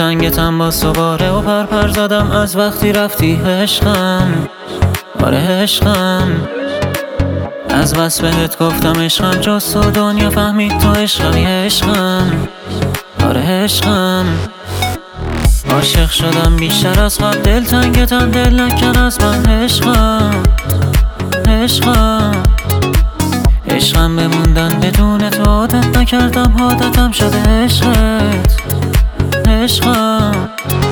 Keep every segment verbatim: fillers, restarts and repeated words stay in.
دلتنگتم با سواره و پر پر زدم از وقتی رفتی عشقم. آره عشقم، از بس بهت گفتم عشقم، جز تو دنیا فهمید تو عشقمی عشقم. آره عشقم، عاشق شدم بیشتر از قبل، دلتنگتم دل نکن از من عشقم. عشقم عشقم بموندن بدون تو عادت نکردم، عادتم شده عشقت. عشقم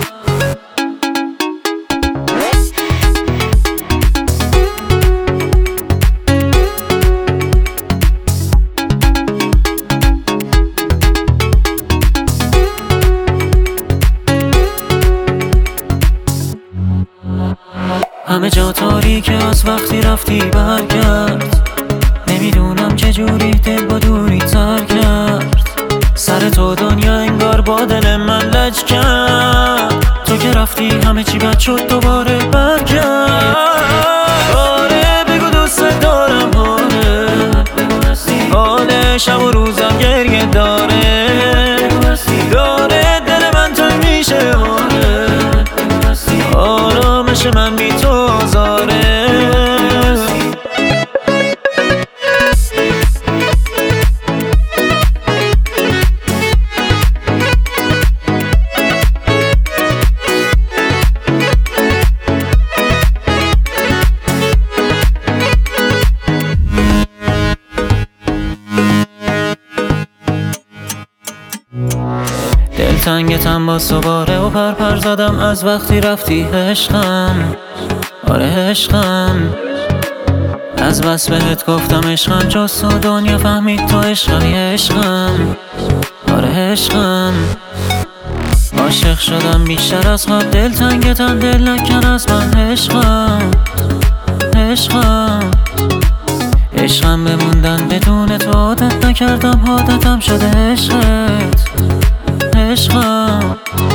همه جا تاریکه از وقتی رفتی برگرد، نمیدونم چجوری دل با دوری تر کرد. سر تو دنیا انگار با دل من لج کرد، تو که رفتی همه چی بد شد دوباره برگرد. آره بگو دوست دارم، آره حال شب و روزم گریه داره، داره دل من تنگ میشه. آره آرامش من بی تو آزاره. دلتنگتم با سواره و پر پر زدم از وقتی رفتی عشقم. آره عشقم، از بس بهت گفتم عشقم، جز تو دنیا فهمید تو عشقمی عشقم. آره عشقم، عاشق شدم بیشتر از قبل، دلتنگتم دل نکن از من عشقم. عشقم عشقم بموندن بدون تو عادت نکردم، عادتم شده عشقت. عشقم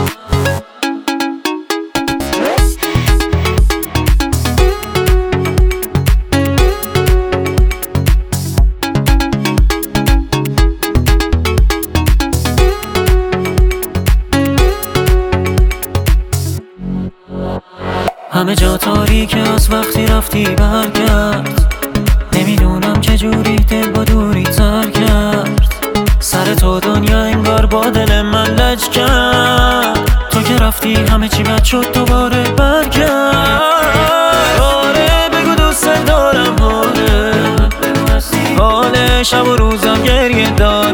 همه جا تاریکه از وقتی رفتی برگرد، نمیدونم چجوری دل با دوری تر کرد. سر تو دنیا انگار با دل من لج کرد، تو که رفتی همه چی بد شد دوباره برگرد. آره بگو دوست دارم، آره حال شب و روزم گریه داره،